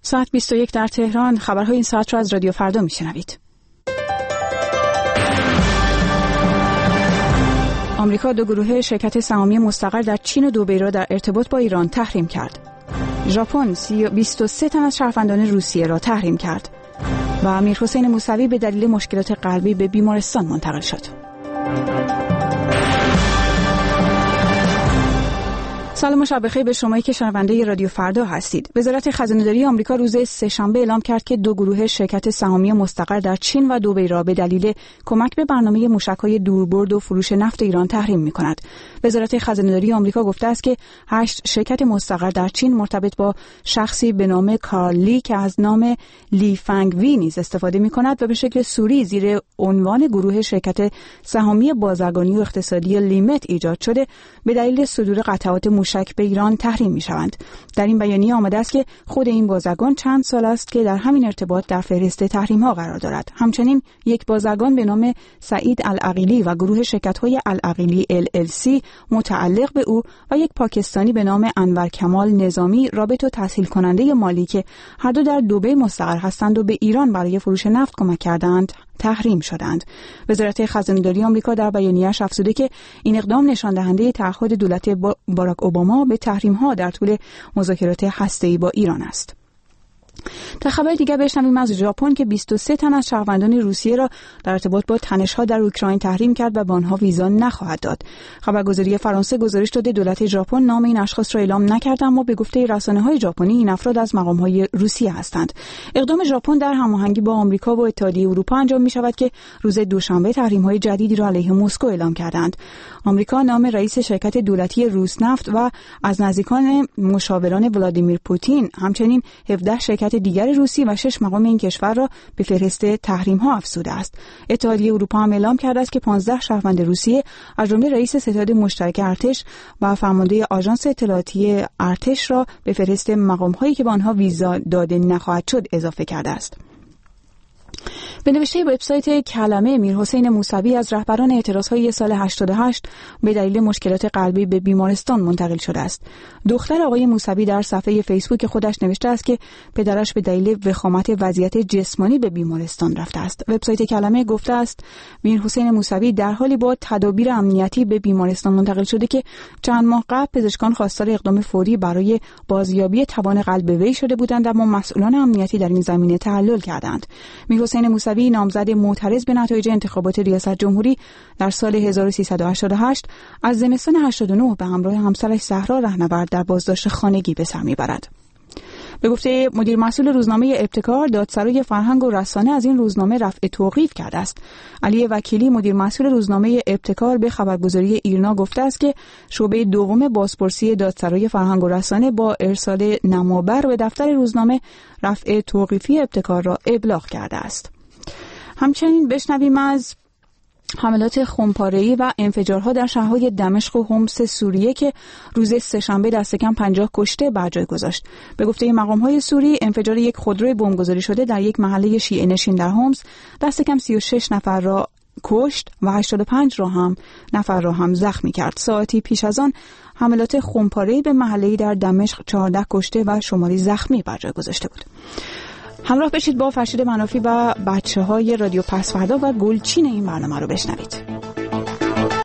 ساعت 21 در تهران. خبرهای این ساعت را از رادیو فردا میشنوید. آمریکا دو گروه شرکت سهامی مستقر در چین و دبی را در ارتباط با ایران تحریم کرد. ژاپن 23 تن از شهروندان روسیه را تحریم کرد و میرحسین موسوی به دلیل مشکلات قلبی به بیمارستان منتقل شد. سلام و شب بخیر به شمایی که شنونده رادیو فردا هستید. وزارت خزانه‌داری آمریکا روز سه‌شنبه اعلام کرد که دو گروه شرکت سهامی مستقر در چین و دبی را به دلیل کمک به برنامه موشک‌های دوربرد و فروش نفت ایران تحریم می‌کند. وزارت خزانه‌داری آمریکا گفته است که 8 شرکت مستقر در چین مرتبط با شخصی به نام کارل لی که از نام لی فنگ وی نیز استفاده می‌کند و به شکل سوری زیر عنوان گروه شرکت سهامی بازرگانی و اقتصادی لیمت ایجاد شده، به دلیل صدور قطعات موشک به ایران تحریم می‌شوند. در این بیانیه آمده است که خود این بازرگان چند سال است که در همین ارتباط در فهرست تحریم‌ها قرار دارد. همچنین یک بازرگان به نام سعید العقیلی و گروه شرکت‌های العقیلی LLC متعلق به او و یک پاکستانی به نام انور کمال نظامی رابط و تسهیل کننده مالی که هر دو در دبی مستقر هستند و به ایران برای فروش نفت کمک کردند تحریم شدند. وزارت خزانه‌داری آمریکا در بیانیه‌اش افزوده که این اقدام نشان دهنده تعهد دولت باراک اوباما به تحریم‌ها در طول مذاکرات هسته‌ای با ایران است. تا خبر دیگر بشنویم از ژاپن که 23 تن از شهروندان روسیه را در ارتباط با تنش‌ها در اوکراین تحریم کرد و به آنها ویزا نخواهد داد. خبرگزاری فرانسه گزارش داده دولت ژاپن نام این اشخاص را اعلام نکرد، اما به گفته رسانه‌های ژاپنی این افراد از مقام‌های روسیه هستند. اقدام ژاپن در هماهنگی با آمریکا و اتحادیه اروپا انجام می‌شود که روز دوشنبه تحریم‌های جدیدی را علیه مسکو اعلام کردند. آمریکا نام رئیس شرکت دولتی روسنفت و از نزدیکان مشاوران ولادیمیر پوتین، همچنین 17 شرکت دیگر روسی و 6 مقام این کشور را به فهرست تحریم‌ها افزوده است. اتحادیه اروپا هم اعلام کرده است که 15 شهروند روسیه از جمله رئیس ستاد مشترک ارتش و فرمانده آژانس اطلاعاتی ارتش را به فهرست مقام‌هایی که به آنها ویزا داده نخواهد شد اضافه کرده است. به نوشته وبسایت کلمه، میرحسین موسوی از رهبران اعتراضهای سال 88 به دلیل مشکلات قلبی به بیمارستان منتقل شده است. دختر آقای موسوی در صفحه فیسبوک خودش نوشته است که پدرش به دلیل وخامت وضعیت جسمانی به بیمارستان رفته است. وبسایت کلمه گفته است میرحسین موسوی در حالی با تدابیر امنیتی به بیمارستان منتقل شده که چند ماه قبل پزشکان خواستار اقدام فوری برای بازیابی توان قلب وی شده بودند، اما مسئولان امنیتی در این زمینه تحلل کردند. میرحسین موسوی نامزد معترض به نتایج انتخابات ریاست جمهوری در سال 1388 از زمستان 89 به همراه همسرش زهرا رهنورد در بازداشت خانگی به سر میبرد. به گفته مدیر مسئول روزنامه ابتکار، دادسرای فرهنگ و رسانه از این روزنامه رفع توقیف کرده است. علی وکیلی مدیر مسئول روزنامه ابتکار به خبرگزاری ایرنا گفته است که شعبه دوم بازپرسی دادسرای فرهنگ و رسانه با ارسال نمابر به دفتر روزنامه رفع توقیفی ابتکار را ابلاغ کرده است. همچنین بشنویم از حملات خمپاره‌ای و انفجارها در شهرهای دمشق و حمص سوریه که روز سه‌شنبه دست کم 50 کشته بر جای گذاشت. به گفته مقام‌های سوری، انفجار یک خودروی بمبگذاری شده در یک محله شیعه نشین در حمص دست کم 36 نفر را کشت و 85 نفر را هم زخمی کرد. ساعتی پیش از آن حملات خمپاره‌ای به محله‌ای در دمشق 14 کشته و شماری زخمی بر جای گذاشته بود. همراه بشید با فرشید منافی و بچه‌های رادیو پس‌فردا و گلچین این برنامه رو بشنوید.